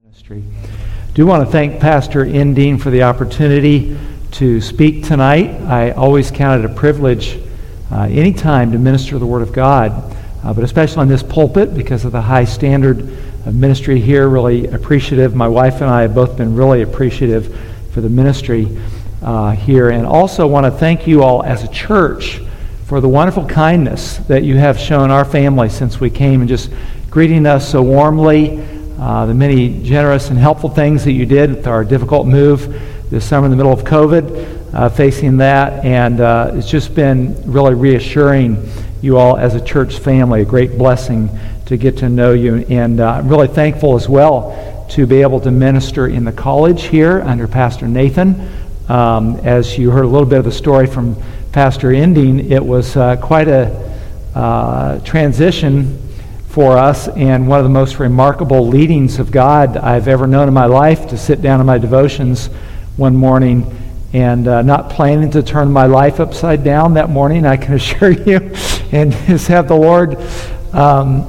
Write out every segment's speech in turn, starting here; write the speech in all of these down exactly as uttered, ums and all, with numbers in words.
Ministry. I do want to thank Pastor Endine for the opportunity to speak tonight. I always count it a privilege uh, anytime to minister the Word of God, uh, but especially on this pulpit because of the high standard of ministry here. Really appreciative. My wife and I have both been really appreciative for the ministry uh, here, and also want to thank you all as a church for the wonderful kindness that you have shown our family since we came and just greeting us so warmly. Uh, the many generous and helpful things that you did with our difficult move this summer in the middle of COVID, uh, facing that, and uh, it's just been really reassuring you all as a church family, a great blessing to get to know you, and uh, I'm really thankful as well to be able to minister in the college here under Pastor Nathan. Um, as you heard a little bit of the story from Pastor Endine, it was uh, quite a uh, transition for us, and one of the most remarkable leadings of God I've ever known in my life, to sit down in my devotions one morning and uh, not planning to turn my life upside down that morning, I can assure you, and just have the Lord um,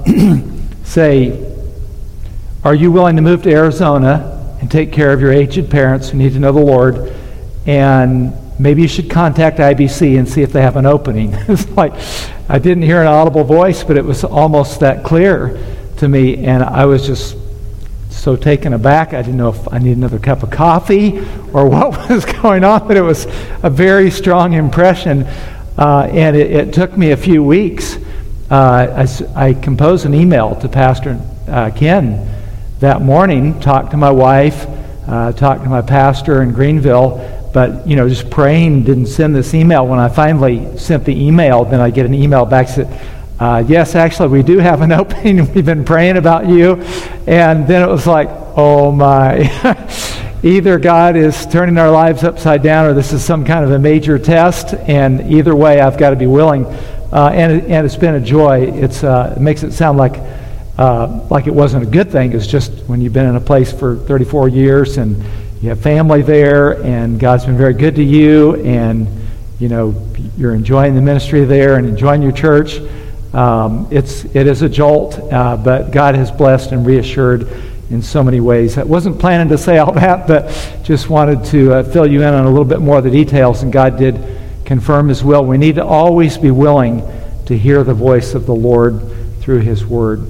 say, are you willing to move to Arizona and take care of your aged parents who need to know the Lord, and maybe you should contact I B C and see if they have an opening. It's like, I didn't hear an audible voice, but it was almost that clear to me, and I was just so taken aback. I didn't know if I needed another cup of coffee or what was going on, but it was a very strong impression, uh, and it, it took me a few weeks. Uh, I, I composed an email to Pastor uh, Ken that morning, talked to my wife, uh, talked to my pastor in Greenville, but, you know, just praying, didn't send this email. When I finally sent the email, then I get an email back that said, uh, yes, actually, we do have an opening. We've been praying about you. And then it was like, oh my, either God is turning our lives upside down or this is some kind of a major test. And either way, I've got to be willing. Uh, and, it, and it's been a joy. It's, uh, it makes it sound like, uh, like it wasn't a good thing. It's just when you've been in a place for thirty-four years and you have family there, and God's been very good to you, and you know you're enjoying the ministry there and enjoying your church. Um, it's it is a jolt, uh, but God has blessed and reassured in so many ways. I wasn't planning to say all that, but just wanted to uh, fill you in on a little bit more of the details, and God did confirm His will. We need to always be willing to hear the voice of the Lord through His Word.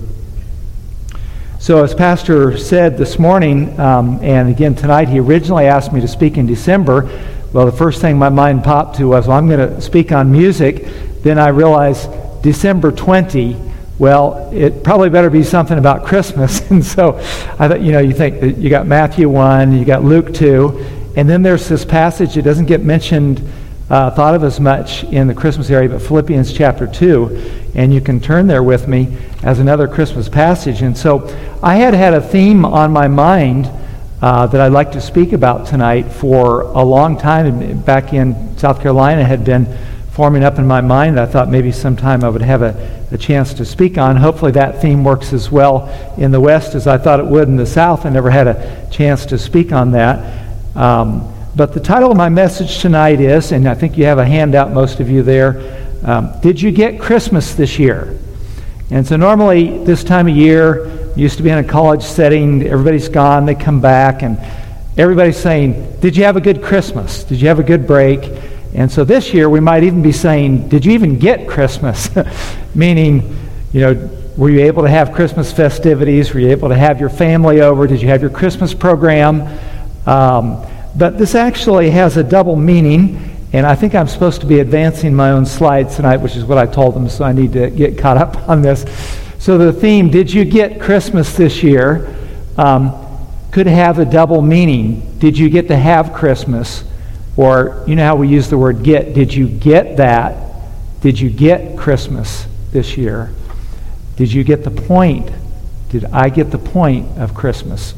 So as Pastor said this morning, um, and again tonight, he originally asked me to speak in December. Well, the first thing my mind popped to was, well, I'm going to speak on music. Then I realized December twentieth, well, it probably better be something about Christmas. And so I thought, you know, you think that you got Matthew one, you got Luke two, and then there's this passage that doesn't get mentioned, uh, thought of as much in the Christmas area, but Philippians chapter two. And you can turn there with me as another Christmas passage. And so I had had a theme on my mind uh, that I'd like to speak about tonight for a long time. Back in South Carolina, had been forming up in my mind. I thought maybe sometime I would have a, a chance to speak on. Hopefully that theme works as well in the West as I thought it would in the South. I never had a chance to speak on that. Um, but the title of my message tonight is, and I think you have a handout, most of you there, Um, did you get Christmas this year? And so normally this time of year, used to be in a college setting, everybody's gone, they come back, and everybody's saying, did you have a good Christmas? Did you have a good break? And so this year we might even be saying, did you even get Christmas? Meaning, you know, were you able to have Christmas festivities? Were you able to have your family over? Did you have your Christmas program? Um, but this actually has a double meaning. And I think I'm supposed to be advancing my own slides tonight, which is what I told them, so I need to get caught up on this. So the theme, did you get Christmas this year, um, could have a double meaning. Did you get to have Christmas? Or, you know how we use the word get. Did you get that? Did you get Christmas this year? Did you get the point? Did I get the point of Christmas?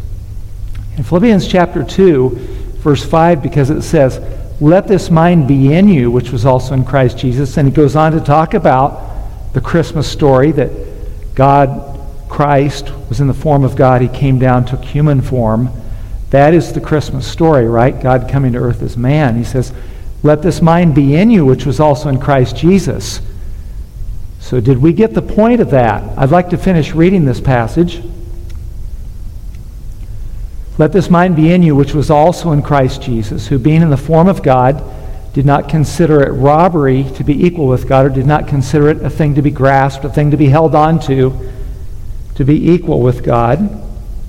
In Philippians chapter two, verse five, because it says, let this mind be in you, which was also in Christ Jesus. And he goes on to talk about the Christmas story, that God, Christ, was in the form of God. He came down, took human form. That is the Christmas story, right? God coming to earth as man. He says, let this mind be in you, which was also in Christ Jesus. So did we get the point of that? I'd like to finish reading this passage. Let this mind be in you, which was also in Christ Jesus, who being in the form of God, did not consider it robbery to be equal with God, or did not consider it a thing to be grasped, a thing to be held on to, to be equal with God,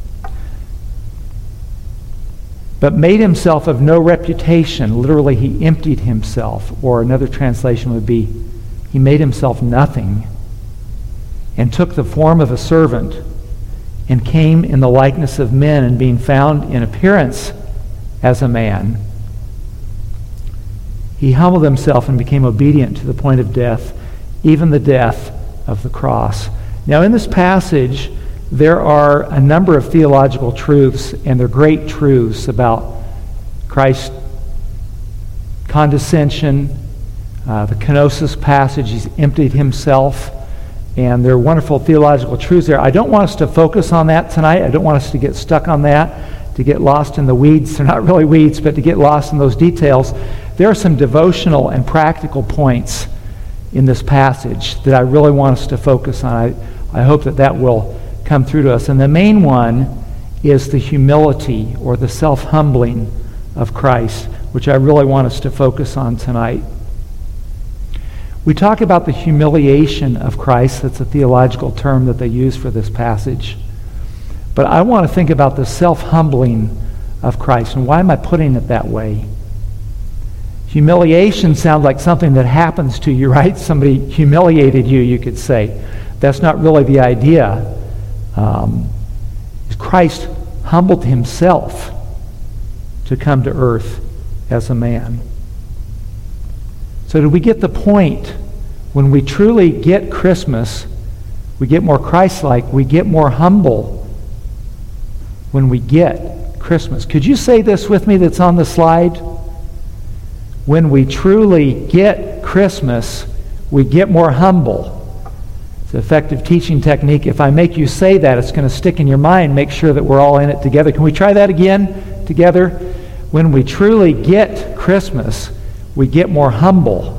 but made himself of no reputation. Literally, he emptied himself, or another translation would be, he made himself nothing, and took the form of a servant, and came in the likeness of men, and being found in appearance as a man, he humbled himself and became obedient to the point of death, even the death of the cross. Now, in this passage, there are a number of theological truths, and they're great truths about Christ's condescension, uh, the kenosis passage, he's emptied himself, and there are wonderful theological truths there. I don't want us to focus on that tonight. I don't want us to get stuck on that, to get lost in the weeds. They're not really weeds, but to get lost in those details. There are some devotional and practical points in this passage that I really want us to focus on. I, I hope that that will come through to us. And the main one is the humility or the self-humbling of Christ, which I really want us to focus on tonight. We talk about the humiliation of Christ. That's a theological term that they use for this passage. But I want to think about the self-humbling of Christ. And why am I putting it that way? Humiliation sounds like something that happens to you, right? Somebody humiliated you, you could say. That's not really the idea. Um, Christ humbled himself to come to earth as a man. So do we get the point? When we truly get Christmas, we get more Christ-like, we get more humble when we get Christmas. Could you say this with me that's on the slide? When we truly get Christmas, we get more humble. It's an effective teaching technique. If I make you say that, it's going to stick in your mind. Make sure that we're all in it together. Can we try that again together? When we truly get Christmas, we get more humble.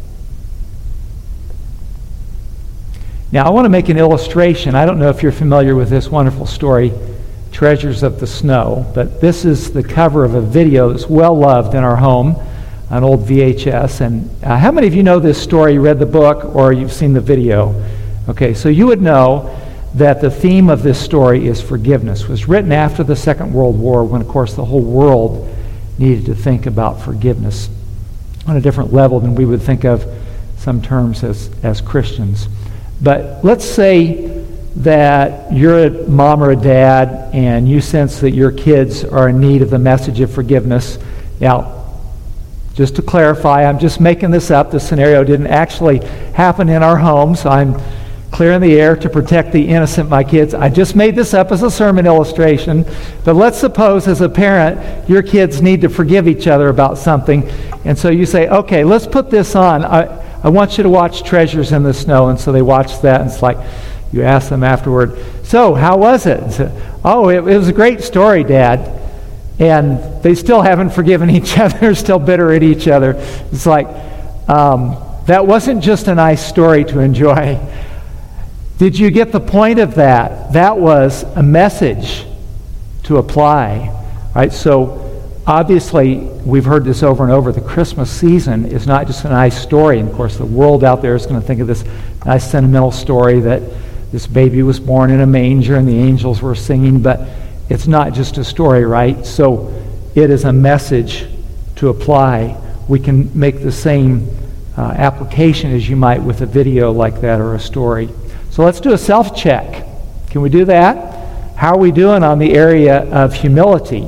Now, I want to make an illustration. I don't know if you're familiar with this wonderful story, Treasures of the Snow, but this is the cover of a video that's well loved in our home, an old V H S. And uh, how many of you know this story, you read the book, or you've seen the video? Okay, so you would know that the theme of this story is forgiveness. It was written after the Second World War, when, of course, the whole world needed to think about forgiveness on a different level than we would think of some terms as, as Christians. But let's say that you're a mom or a dad and you sense that your kids are in need of the message of forgiveness. Now, just to clarify, I'm just making this up. The scenario didn't actually happen in our home, so I'm clearing the air to protect the innocent, my kids. I just made this up as a sermon illustration. But let's suppose as a parent, your kids need to forgive each other about something. And so you say, okay, let's put this on. I, I want you to watch Treasures in the Snow. And so they watch that, and it's like, you ask them afterward, so how was it? So, oh, it, it was a great story, Dad. And they still haven't forgiven each other, still bitter at each other. It's like, um, that wasn't just a nice story to enjoy. Did you get the point of that? That was a message to apply. Right? So obviously, we've heard this over and over. The Christmas season is not just a nice story. And of course, the world out there is going to think of this nice sentimental story that this baby was born in a manger and the angels were singing. But it's not just a story, right? So it is a message to apply. We can make the same uh, application as you might with a video like that or a story. So let's do a self-check. Can we do that? How are we doing on the area of humility?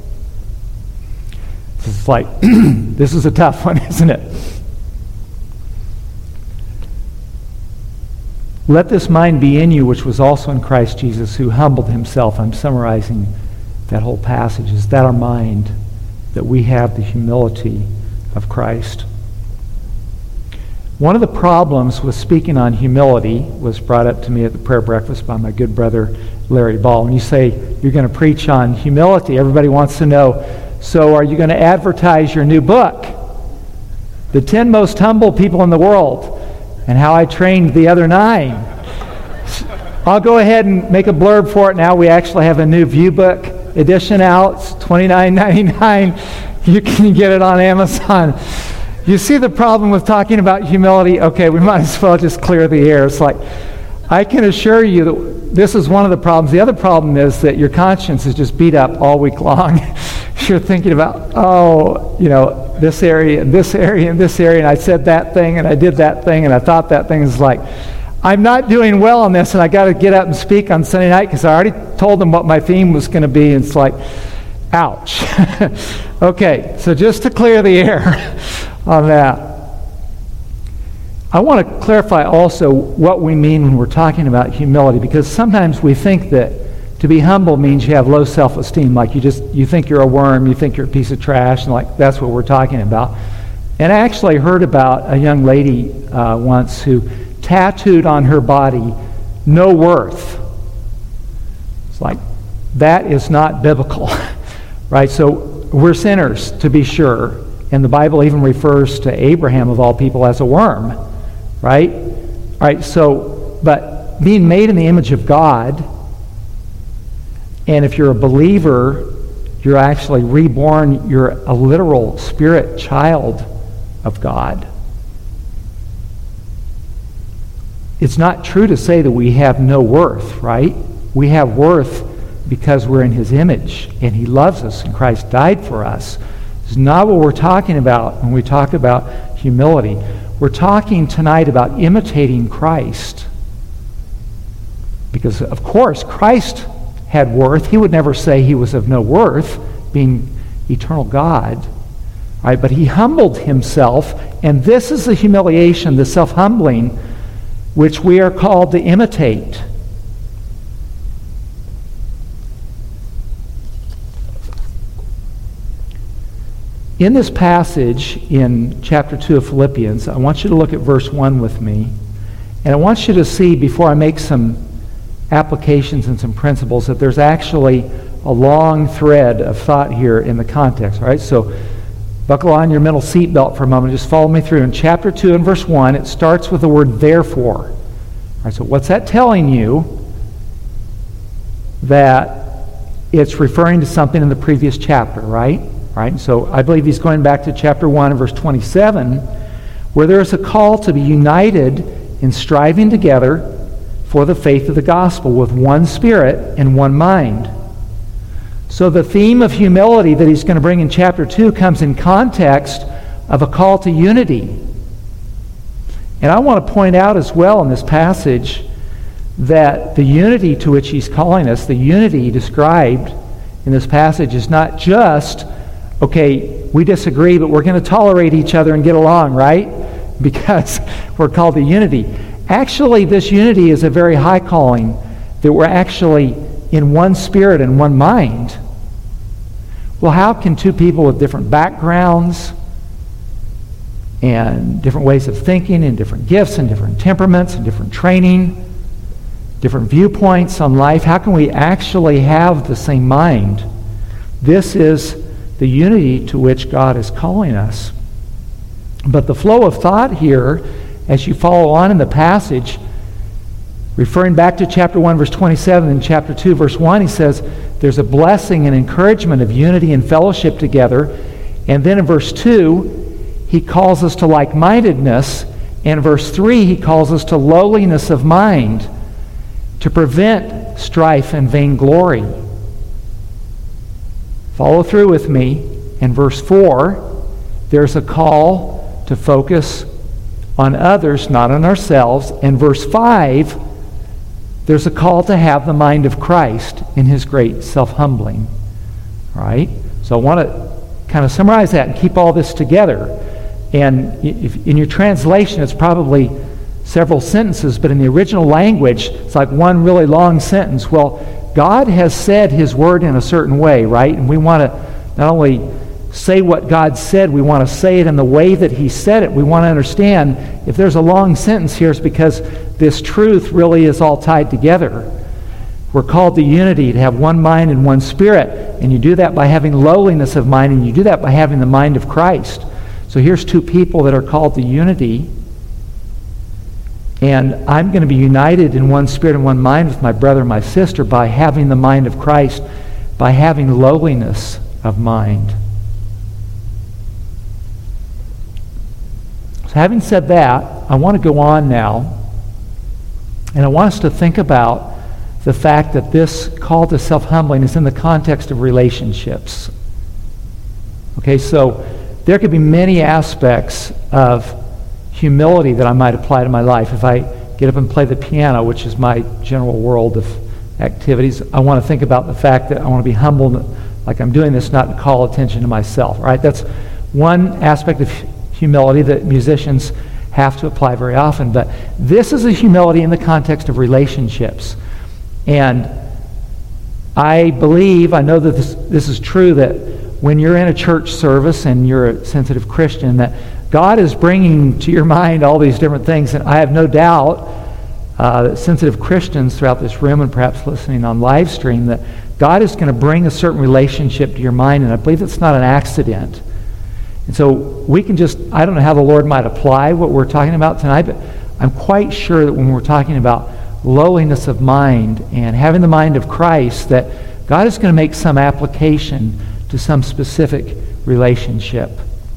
It's like, this is a tough one, isn't it? Let this mind be in you, which was also in Christ Jesus, who humbled himself. I'm summarizing that whole passage. Is that our mind? That we have the humility of Christ? One of the problems with speaking on humility was brought up to me at the prayer breakfast by my good brother Larry Ball. When you say you're going to preach on humility, everybody wants to know, so are you going to advertise your new book, The ten Most Humble People in the World, and How I Trained the Other Nine? I'll go ahead and make a blurb for it now. We actually have a new view book edition out. It's twenty-nine ninety-nine. You can get it on Amazon. You see the problem with talking about humility? Okay, we might as well just clear the air. It's like, I can assure you that this is one of the problems. The other problem is that your conscience is just beat up all week long. You're thinking about, oh, you know, this area, and this area, and this area, and I said that thing, and I did that thing, and I thought that thing. Is like, I'm not doing well on this, and I got to get up and speak on Sunday night because I already told them what my theme was going to be. And it's like, ouch. Okay, so just to clear the air on that. I want to clarify also what we mean when we're talking about humility, because sometimes we think that to be humble means you have low self-esteem, like you just you think you're a worm, you think you're a piece of trash, and like that's what we're talking about. And I actually heard about a young lady uh, once who tattooed on her body, "no worth." It's like, that is not biblical, right? So we're sinners, to be sure, and the Bible even refers to Abraham, of all people, as a worm. Right? All right, so, but being made in the image of God, and if you're a believer, you're actually reborn, you're a literal spirit child of God. It's not true to say that we have no worth, right? We have worth because we're in His image, and He loves us, and Christ died for us. It's not what we're talking about when we talk about humility. We're talking tonight about imitating Christ. Because, of course, Christ had worth. He would never say He was of no worth, being eternal God. Right? But He humbled Himself, and this is the humiliation, the self-humbling, which we are called to imitate. In this passage in chapter two of Philippians, I want you to look at verse one with me. And I want you to see, before I make some applications and some principles, that there's actually a long thread of thought here in the context. All right? So buckle on your mental seatbelt for a moment. Just follow me through. In chapter two and verse one, it starts with the word therefore. All right, so what's that telling you? That it's referring to something in the previous chapter, right? Right? So I believe he's going back to chapter one and verse twenty-seven, where there is a call to be united in striving together for the faith of the gospel with one spirit and one mind. So the theme of humility that he's going to bring in chapter two comes in context of a call to unity. And I want to point out as well in this passage that the unity to which he's calling us, the unity described in this passage, is not just, okay, we disagree, but we're going to tolerate each other and get along, right? Because we're called to unity. Actually, this unity is a very high calling, that we're actually in one spirit and one mind. Well, how can two people with different backgrounds and different ways of thinking and different gifts and different temperaments and different training, different viewpoints on life, how can we actually have the same mind? This is the unity to which God is calling us. But the flow of thought here, as you follow on in the passage, referring back to chapter one, verse twenty-seven, and chapter two, verse one, he says there's a blessing and encouragement of unity and fellowship together. And then in verse two, he calls us to like-mindedness. And in verse three, he calls us to lowliness of mind, to prevent strife and vainglory. Follow through with me. In verse four, there's a call to focus on others, not on ourselves. In verse five, there's a call to have the mind of Christ in His great self-humbling. All right? So I want to kind of summarize that and keep all this together. And if, in your translation, it's probably several sentences, but in the original language, it's like one really long sentence. Well, God has said His word in a certain way, right? And we want to not only say what God said, we want to say it in the way that He said it. We want to understand if there's a long sentence here, it's because this truth really is all tied together. We're called to unity, to have one mind and one spirit. And you do that by having lowliness of mind, and you do that by having the mind of Christ. So here's two people that are called to unity. And I'm going to be united in one spirit and one mind with my brother and my sister by having the mind of Christ. by having lowliness of mind. So having said that, I want to go on now, and I want us to think about the fact that this call to self-humbling is in the context of relationships. Okay, so there could be many aspects of humility that I might apply to my life. If I get up and play the piano, which is my general world of activities, I want to think about the fact that I want to be humble, like I'm doing this not to call attention to myself. Right? That's one aspect of humility that musicians have to apply very often. But this is a humility in the context of relationships. And I believe, I know that this, this is true, that when you're in a church service and you're a sensitive Christian, that God is bringing to your mind all these different things. And I have no doubt uh, that sensitive Christians throughout this room and perhaps listening on live stream, that God is going to bring a certain relationship to your mind. And I believe it's not an accident. And so we can just, I don't know how the Lord might apply what we're talking about tonight, but I'm quite sure that when we're talking about lowliness of mind and having the mind of Christ, that God is going to make some application to some specific relationship.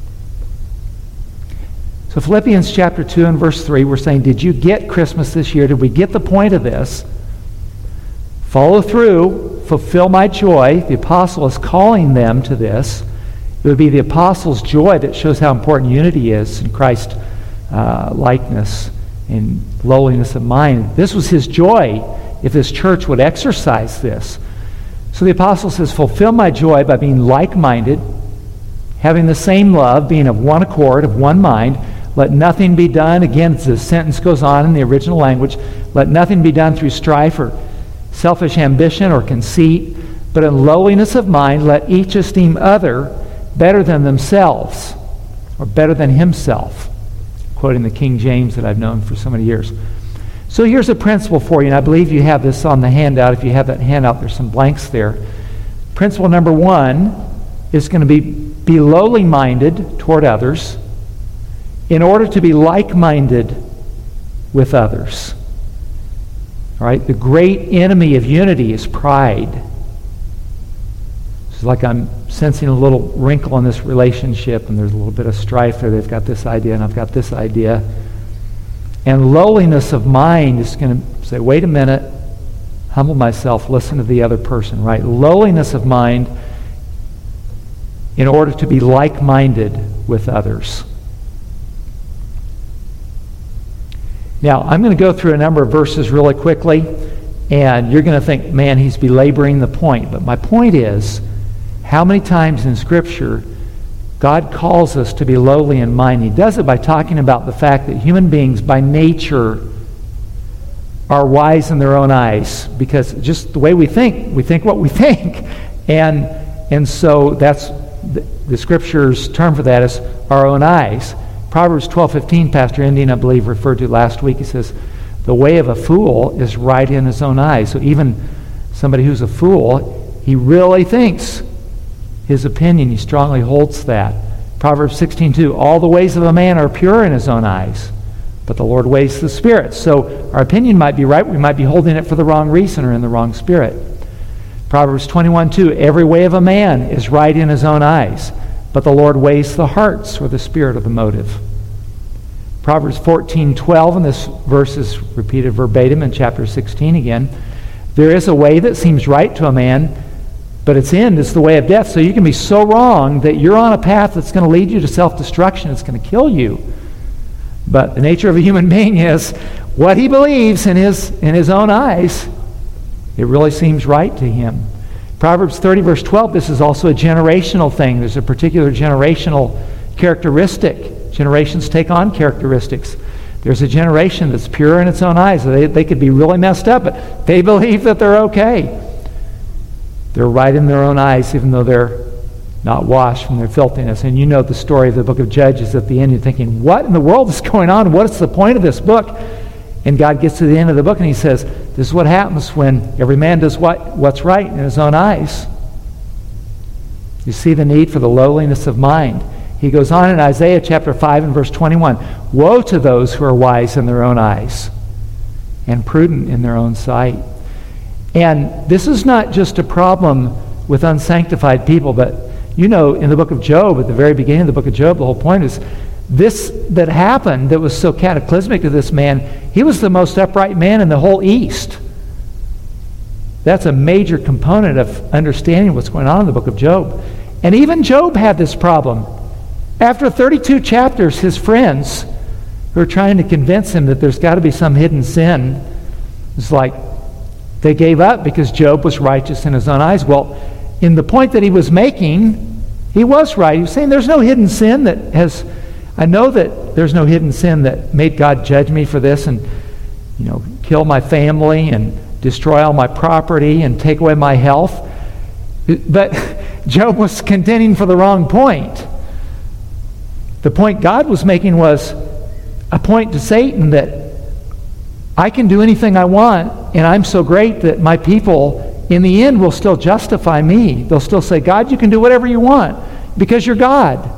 So Philippians chapter two and verse three, we're saying, did you get Christmas this year? Did we get the point of this? Follow through, fulfill my joy. The apostle is calling them to this. It would be the apostles' joy that shows how important unity is in Christ's uh, likeness and lowliness of mind. This was his joy if this church would exercise this. So the apostle says, fulfill my joy by being like-minded, having the same love, being of one accord, of one mind. Let nothing be done, again, the sentence goes on in the original language, let nothing be done through strife or selfish ambition or conceit, but in lowliness of mind let each esteem other better than themselves, or better than himself, quoting the King James that I've known for so many years. So here's a principle for you, and I believe you have this on the handout. If you have that handout, there's some blanks there. Principle number one is going to be, be lowly minded toward others in order to be like-minded with others. All right? The great enemy of unity is pride. It's like I'm sensing a little wrinkle in this relationship, and there's a little bit of strife there. They've got this idea, and I've got this idea. And lowliness of mind is going to say, wait a minute, humble myself, listen to the other person, right? Lowliness of mind in order to be like-minded with others. Now, I'm going to go through a number of verses really quickly, and you're going to think, man, he's belaboring the point. But my point is, how many times in Scripture God calls us to be lowly in mind? He does it by talking about the fact that human beings by nature are wise in their own eyes, because just the way we think, we think what we think. And and so that's the, the Scripture's term for that is our own eyes. Proverbs twelve fifteen, Pastor Indian, I believe, referred to last week. He says, the way of a fool is right in his own eyes. So even somebody who's a fool, he really thinks his opinion, he strongly holds that. Proverbs sixteen two, all the ways of a man are pure in his own eyes, but the Lord weighs the spirit. So our opinion might be right, we might be holding it for the wrong reason or in the wrong spirit. Proverbs twenty-one two, every way of a man is right in his own eyes, but the Lord weighs the hearts or the spirit of the motive. Proverbs fourteen twelve, and this verse is repeated verbatim in chapter sixteen again. There is a way that seems right to a man, but its end is the way of death. So you can be so wrong that you're on a path that's going to lead you to self-destruction. It's going to kill you. But the nature of a human being is what he believes in his in his own eyes, it really seems right to him. Proverbs thirty verse twelve, this is also a generational thing. There's a particular generational characteristic. Generations take on characteristics. There's a generation that's pure in its own eyes. They, they could be really messed up, but they believe that they're okay. They're right in their own eyes, even though they're not washed from their filthiness. And you know the story of the book of Judges at the end. You're thinking, what in the world is going on? What is the point of this book? And God gets to the end of the book and he says, this is what happens when every man does what, what's right in his own eyes. You see the need for the lowliness of mind. He goes on in Isaiah chapter five and verse twenty-one, woe to those who are wise in their own eyes and prudent in their own sight. And this is not just a problem with unsanctified people. But you know, in the book of Job, at the very beginning of the book of Job, the whole point is this that happened that was so cataclysmic to this man, he was the most upright man in the whole East. That's a major component of understanding what's going on in the book of Job. And even Job had this problem. After thirty-two chapters, his friends who are trying to convince him that there's got to be some hidden sin, it's like they gave up because Job was righteous in his own eyes. Well, in the point that he was making, he was right. He was saying there's no hidden sin that has, I know that there's no hidden sin that made God judge me for this and, you know, kill my family and destroy all my property and take away my health. But Job was contending for the wrong point. The point God was making was a point to Satan that I can do anything I want, and I'm so great that my people in the end will still justify me. They'll still say, God, you can do whatever you want because you're God.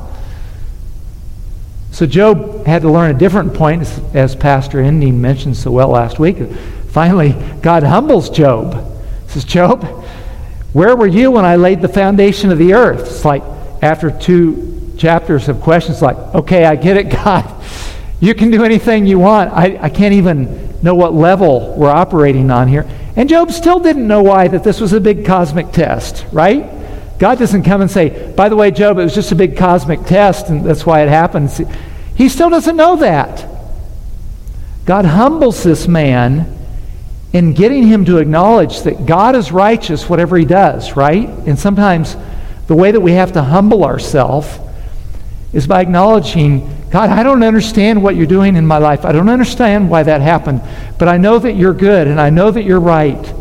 So Job had to learn a different point, as, as Pastor Endine mentioned so well last week. Finally, God humbles Job. He says, Job, where were you when I laid the foundation of the earth? It's like after two chapters of questions, like, okay, I get it, God. You can do anything you want. I, I can't even know what level we're operating on here. And Job still didn't know why that this was a big cosmic test, right? God doesn't come and say, by the way, Job, it was just a big cosmic test, and that's why it happened. He still doesn't know that. God humbles this man in getting him to acknowledge that God is righteous whatever he does, right? And sometimes the way that we have to humble ourselves is by acknowledging, God, I don't understand what you're doing in my life. I don't understand why that happened, but I know that you're good and I know that you're right.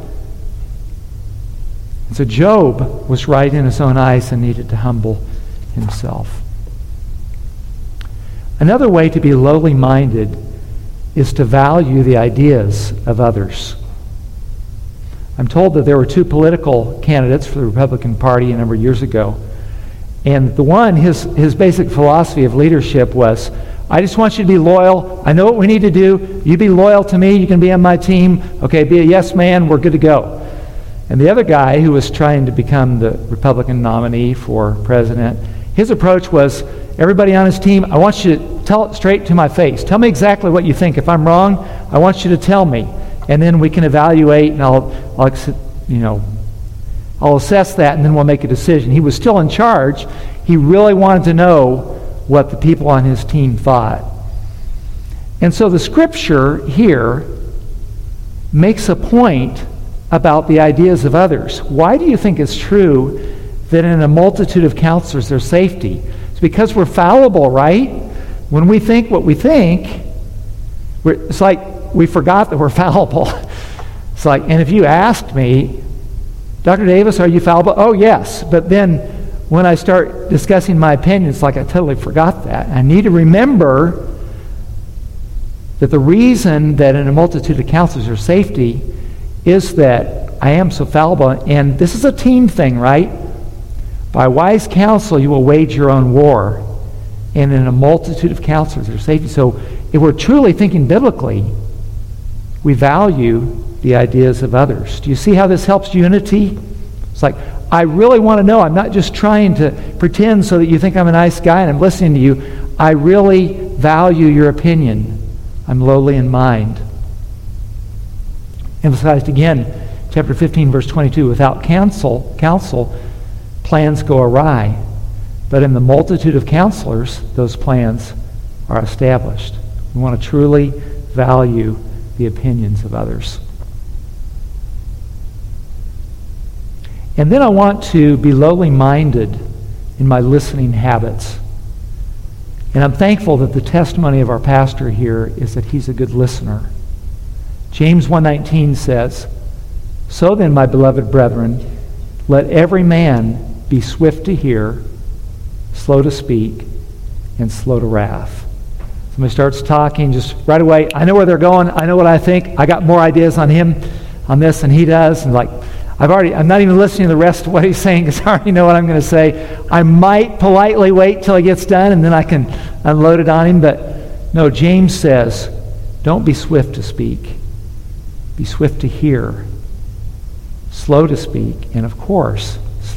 And so Job was right in his own eyes and needed to humble himself. Another way to be lowly minded is to value the ideas of others. I'm told that there were two political candidates for the Republican Party a number of years ago. And the one, his, his basic philosophy of leadership was, I just want you to be loyal. I know what we need to do. You be loyal to me. You can be on my team. Okay, be a yes man. We're good to go. And the other guy who was trying to become the Republican nominee for president, his approach was, everybody on his team, I want you to tell it straight to my face. Tell me exactly what you think. If I'm wrong, I want you to tell me. And then we can evaluate, and I'll, I'll you know, I'll assess that, and then we'll make a decision. He was still in charge. He really wanted to know what the people on his team thought. And so the scripture here makes a point about the ideas of others. Why do you think it's true that in a multitude of counselors there's safety? It's because we're fallible, right? When we think what we think, we're, it's like we forgot that we're fallible. It's like, and if you asked me, Doctor Davis, are you fallible? Oh, yes. But then when I start discussing my opinion, it's like I totally forgot that. I need to remember that the reason that in a multitude of counselors there's safety is that I am so fallible. And this is a team thing, right? By wise counsel you will wage your own war. And in a multitude of counselors there's safety. So if we're truly thinking biblically, we value the ideas of others. Do you see how this helps unity? It's like, I really want to know. I'm not just trying to pretend so that you think I'm a nice guy and I'm listening to you. I really value your opinion. I'm lowly in mind. Emphasized again, chapter fifteen, verse twenty-two, without counsel, counsel, plans go awry. But in the multitude of counselors, those plans are established. We want to truly value the opinions of others. And then I want to be lowly minded in my listening habits. And I'm thankful that the testimony of our pastor here is that he's a good listener. James one nineteen says, so then, my beloved brethren, let every man be swift to hear, slow to speak, and slow to wrath. Somebody starts talking, just right away, I know where they're going, I know what I think, I got more ideas on him, on this than he does, and like, I've already, I'm not even listening to the rest of what he's saying because I already know what I'm going to say. I might politely wait till he gets done and then I can unload it on him. But no, James says, don't be swift to speak. Be swift to hear, slow to speak, and of course, slow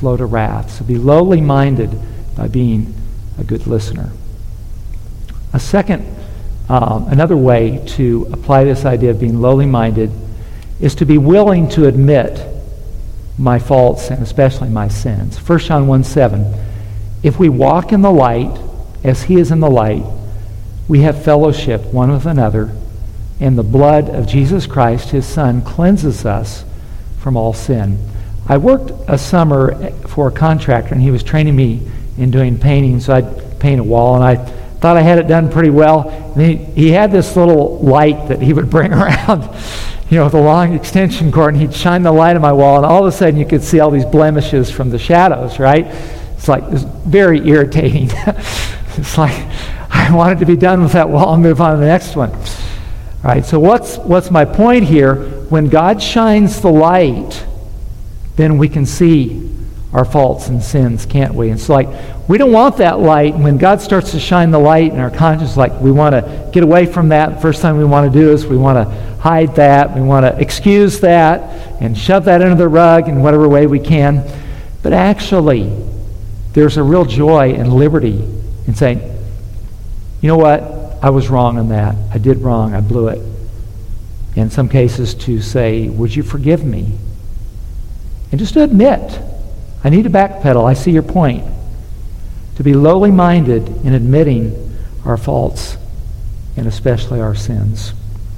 slow to wrath. So be lowly minded by being a good listener. A second, um, another way to apply this idea of being lowly minded is to be willing to admit my faults and especially my sins. First John one seven, if we walk in the light as he is in the light, we have fellowship one with another, and the blood of Jesus Christ, his Son, cleanses us from all sin. I worked a summer for a contractor, and he was training me in doing painting, so I'd paint a wall, and I thought I had it done pretty well. And he, he had this little light that he would bring around, you know, with a long extension cord, and he'd shine the light on my wall, and all of a sudden you could see all these blemishes from the shadows, right? It's like, it's very irritating. It's like, I wanted to be done with that wall and move on to the next one. All right, so what's what's my point here? When God shines the light, then we can see our faults and sins, can't we? It's like, we don't want that light. And when God starts to shine the light in our conscience, like we want to get away from that. The first thing we want to do is we want to hide that. We want to excuse that and shove that under the rug in whatever way we can. But actually, there's a real joy and liberty in saying, you know what? I was wrong on that. I did wrong. I blew it. In some cases, to say, would you forgive me? And just to admit, I need to backpedal. I see your point. To be lowly minded in admitting our faults and especially our sins.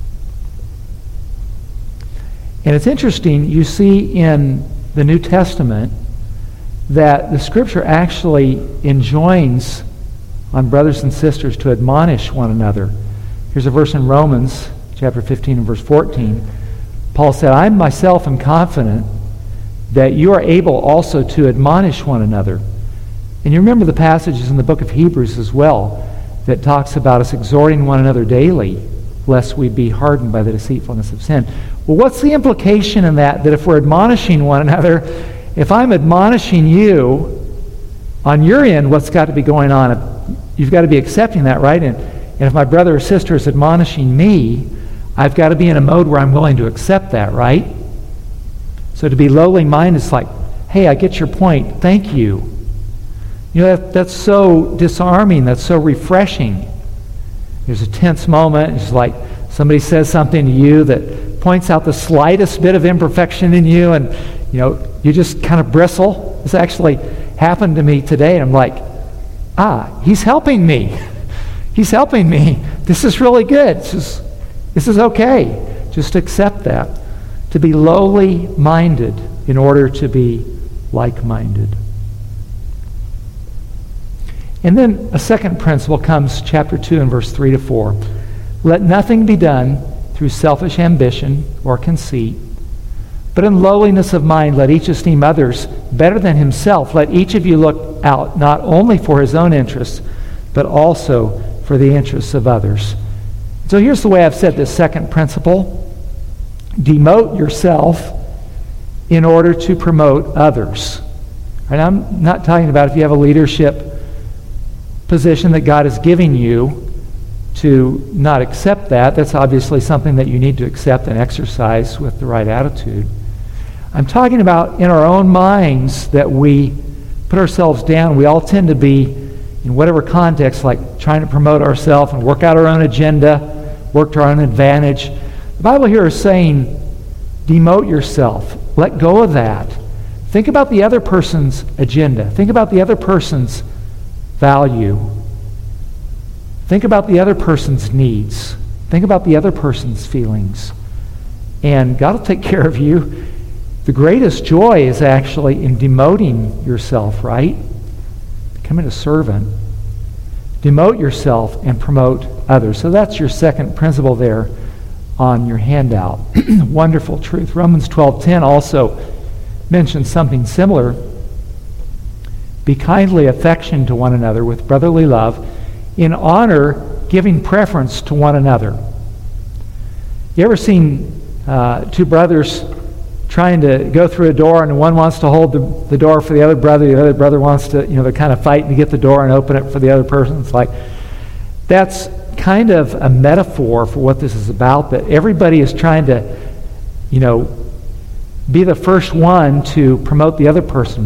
And it's interesting, you see in the New Testament that the Scripture actually enjoins on brothers and sisters to admonish one another. Here's a verse in Romans chapter fifteen and verse fourteen. Paul said, I myself am confident that you are able also to admonish one another. And you remember the passages in the book of Hebrews as well that talks about us exhorting one another daily, lest we be hardened by the deceitfulness of sin. Well, what's the implication in that? That if we're admonishing one another, if I'm admonishing you, on your end, what's got to be going on? You've got to be accepting that, right? And, and if my brother or sister is admonishing me, I've got to be in a mode where I'm willing to accept that, right? So to be lowly minded is like, hey, I get your point. Thank you. You know, that, that's so disarming. That's so refreshing. There's a tense moment. It's like somebody says something to you that points out the slightest bit of imperfection in you, and you know, you just kind of bristle. This actually happened to me today, and I'm like, ah, he's helping me. He's helping me. This is really good. This is, this is okay. Just accept that. To be lowly minded in order to be like-minded. And then a second principle comes, chapter two and verse three to four. Let nothing be done through selfish ambition or conceit, but in lowliness of mind let each esteem others better than himself. Let each of you look out not only for his own interests, but also for the interests of others. So here's the way I've said this second principle. Demote yourself in order to promote others. And I'm not talking about if you have a leadership position that God is giving you to not accept that. That's obviously something that you need to accept and exercise with the right attitude. I'm talking about in our own minds that we put ourselves down. We all tend to be, in whatever context, like trying to promote ourselves and work out our own agenda, work to our own advantage. The Bible here is saying, demote yourself. Let go of that. Think about the other person's agenda. Think about the other person's value. Think about the other person's needs. Think about the other person's feelings. And God will take care of you. The greatest joy is actually in demoting yourself, right? Becoming a servant. Demote yourself and promote others. So that's your second principle there on your handout. Wonderful truth. Romans twelve ten also mentions something similar. Be kindly affectioned to one another with brotherly love, in honor giving preference to one another. You ever seen uh, two brothers trying to go through a door, and one wants to hold the, the door for the other brother, the other brother wants to, you know, they're kind of fighting to get the door and open it for the other person? It's like, that's kind of a metaphor for what this is about, that everybody is trying to, you know, be the first one to promote the other person.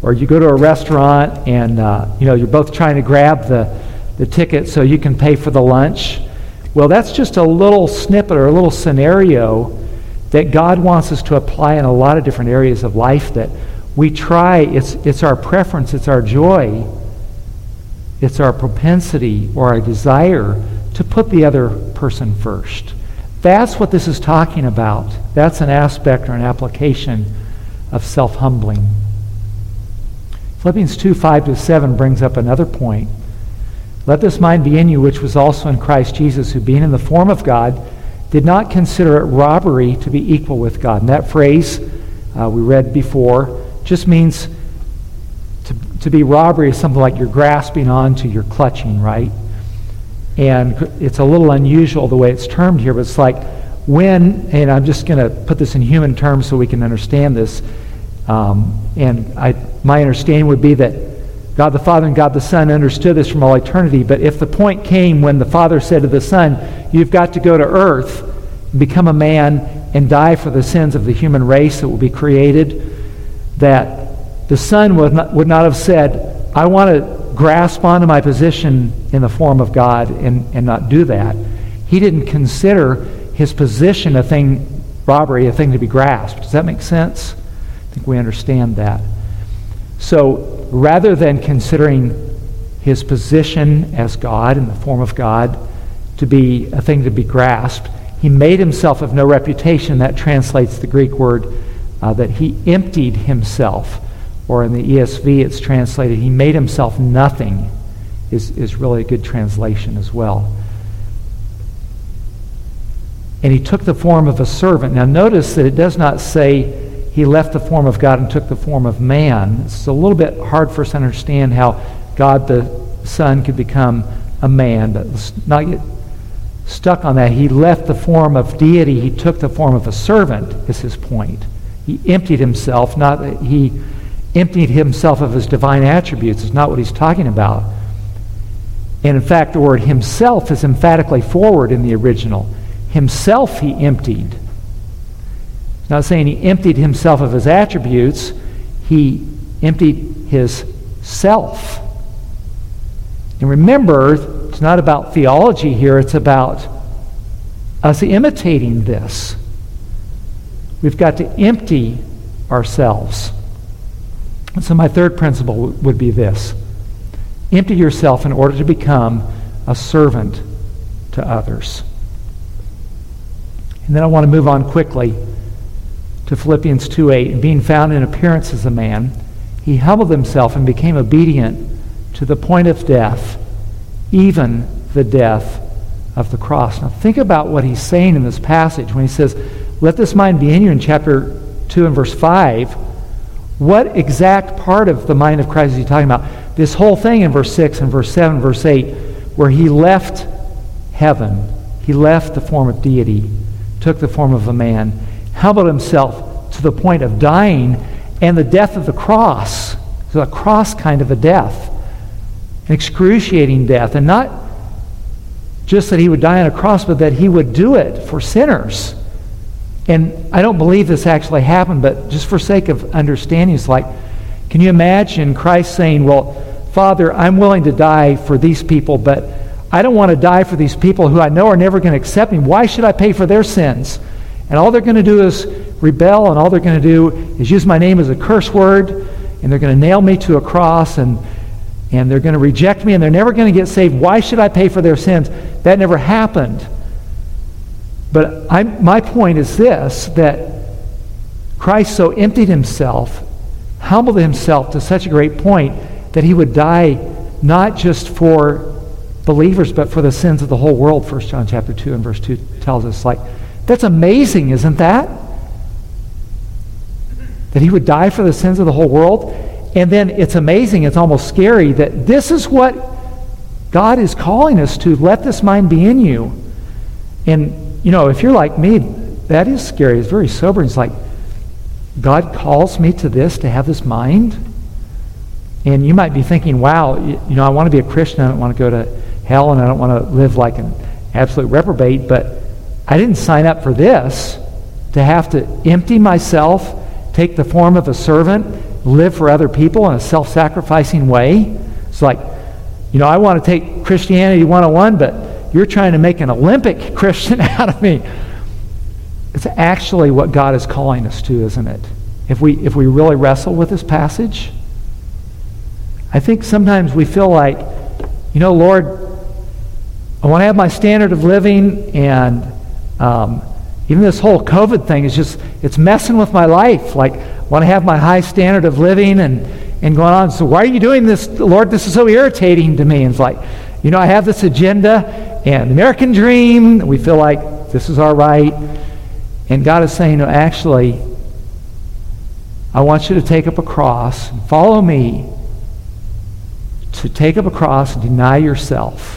Or you go to a restaurant and uh, you know you're both trying to grab the, the ticket so you can pay for the lunch. Well, that's just a little snippet or a little scenario that God wants us to apply in a lot of different areas of life that we try. It's, it's our preference, it's our joy, it's our propensity or our desire to put the other person first. That's what this is talking about. That's an aspect or an application of self-humbling. Philippians two, five to seven brings up another point. Let this mind be in you, which was also in Christ Jesus, who being in the form of God, did not consider it robbery to be equal with God. And that phrase uh, we read before just means to, to be robbery is something like you're grasping onto, you're clutching, right? And it's a little unusual the way it's termed here, but it's like when, and I'm just going to put this in human terms so we can understand this, um, and I, my understanding would be that God the Father and God the Son understood this from all eternity, but if the point came when the Father said to the Son, you've got to go to earth, become a man, and die for the sins of the human race that will be created, that the Son would not, would not have said, I want to grasp onto my position in the form of God and, and not do that. He didn't consider his position a thing, robbery, a thing to be grasped. Does that make sense? I think we understand that. So rather than considering his position as God in the form of God to be a thing to be grasped, he made himself of no reputation. That translates the Greek word uh, that he emptied himself. Or in the E S V it's translated, he made himself nothing, is, is really a good translation as well. And he took the form of a servant. Now notice that it does not say he left the form of God and took the form of man. It's a little bit hard for us to understand how God the Son could become a man, but let's not get stuck on that. He left the form of deity. He took the form of a servant, is his point. He emptied himself, not that he emptied himself of his divine attributes. It's not what he's talking about. And in fact, the word himself is emphatically forward in the original. Himself he emptied. It's not saying he emptied himself of his attributes. He emptied his self. And remember, it's not about theology here. It's about us imitating this. We've got to empty ourselves. And so my third principle w- would be this. Empty yourself in order to become a servant to others. And then I want to move on quickly to Philippians two eight. And being found in appearance as a man, he humbled himself and became obedient to the point of death, even the death of the cross. Now think about what he's saying in this passage when he says, let this mind be in you in chapter two and verse five. What exact part of the mind of Christ is he talking about? This whole thing in verse six and verse seven, verse eight, where he left heaven. He left the form of deity, took the form of a man, humbled himself to the point of dying, and the death of the cross. So a cross kind of a death, an excruciating death, and not just that he would die on a cross, but that he would do it for sinners. And I don't believe this actually happened, but just for sake of understanding, it's like, can you imagine Christ saying, well, Father, I'm willing to die for these people, but I don't want to die for these people who I know are never going to accept me. Why should I pay for their sins? And all they're going to do is rebel, and all they're going to do is use my name as a curse word, and they're going to nail me to a cross, and and they're going to reject me, and they're never going to get saved. Why should I pay for their sins? That never happened. But I, my point is this, that Christ so emptied himself, humbled himself to such a great point that he would die not just for believers, but for the sins of the whole world. First John chapter two and verse two tells us, like, that's amazing, isn't that? That he would die for the sins of the whole world. And then it's amazing, it's almost scary that this is what God is calling us to. Let this mind be in you. And, you know, if you're like me, that is scary. It's very sobering. It's like, God calls me to this, to have this mind? And you might be thinking, wow, you, you know, I want to be a Christian. I don't want to go to hell, and I don't want to live like an absolute reprobate, but I didn't sign up for this, to have to empty myself, take the form of a servant, live for other people in a self-sacrificing way. It's like, you know, I want to take Christianity one oh one, but you're trying to make an Olympic Christian out of me. It's actually what God is calling us to, isn't it? If we if we really wrestle with this passage, I think sometimes we feel like, you know, Lord, I want to have my standard of living, and um, even this whole COVID thing is just, it's messing with my life. Like, I want to have my high standard of living and, and going on. So why are you doing this, Lord? This is so irritating to me. And it's like, you know, I have this agenda and the American dream. We feel like this is our right. And God is saying, no, actually, I want you to take up a cross and follow me. To take up a cross and deny yourself.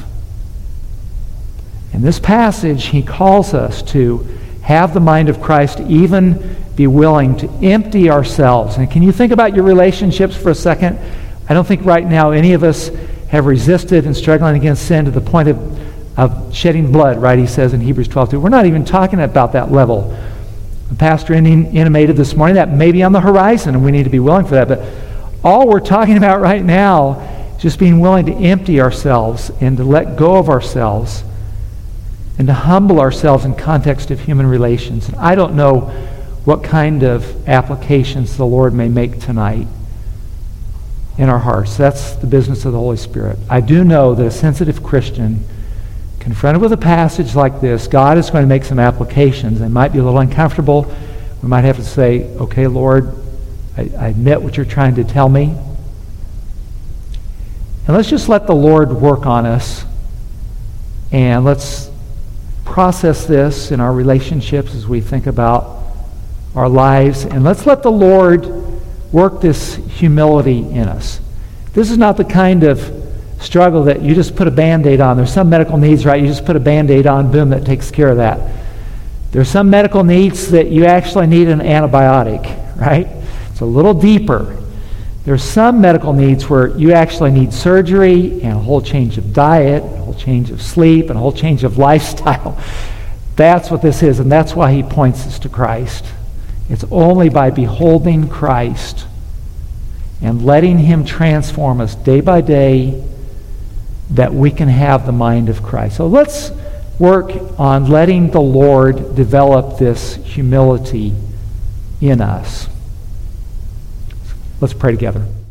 In this passage, he calls us to have the mind of Christ, to even be willing to empty ourselves. And can you think about your relationships for a second? I don't think right now any of us have resisted and struggling against sin to the point of, of shedding blood, right? He says in Hebrews twelve two. We're not even talking about that level. The pastor intimated this morning that may be on the horizon, and we need to be willing for that. But all we're talking about right now is just being willing to empty ourselves and to let go of ourselves and to humble ourselves in context of human relations. And I don't know what kind of applications the Lord may make tonight in our hearts. That's the business of the Holy Spirit. I do know that a sensitive Christian, confronted with a passage like this, God is going to make some applications. They might be a little uncomfortable. We might have to say, okay, Lord, I, I admit what you're trying to tell me. And let's just let the Lord work on us, and let's process this in our relationships as we think about our lives, and let's let the Lord work this humility in us. This is not the kind of struggle that you just put a Band-Aid on. There's some medical needs, right? You just put a Band-Aid on, boom, that takes care of that. There's some medical needs that you actually need an antibiotic, right? It's a little deeper. There's some medical needs where you actually need surgery and a whole change of diet, a whole change of sleep, and a whole change of lifestyle. That's what this is, and that's why he points us to Christ. It's only by beholding Christ and letting him transform us day by day that we can have the mind of Christ. So let's work on letting the Lord develop this humility in us. Let's pray together.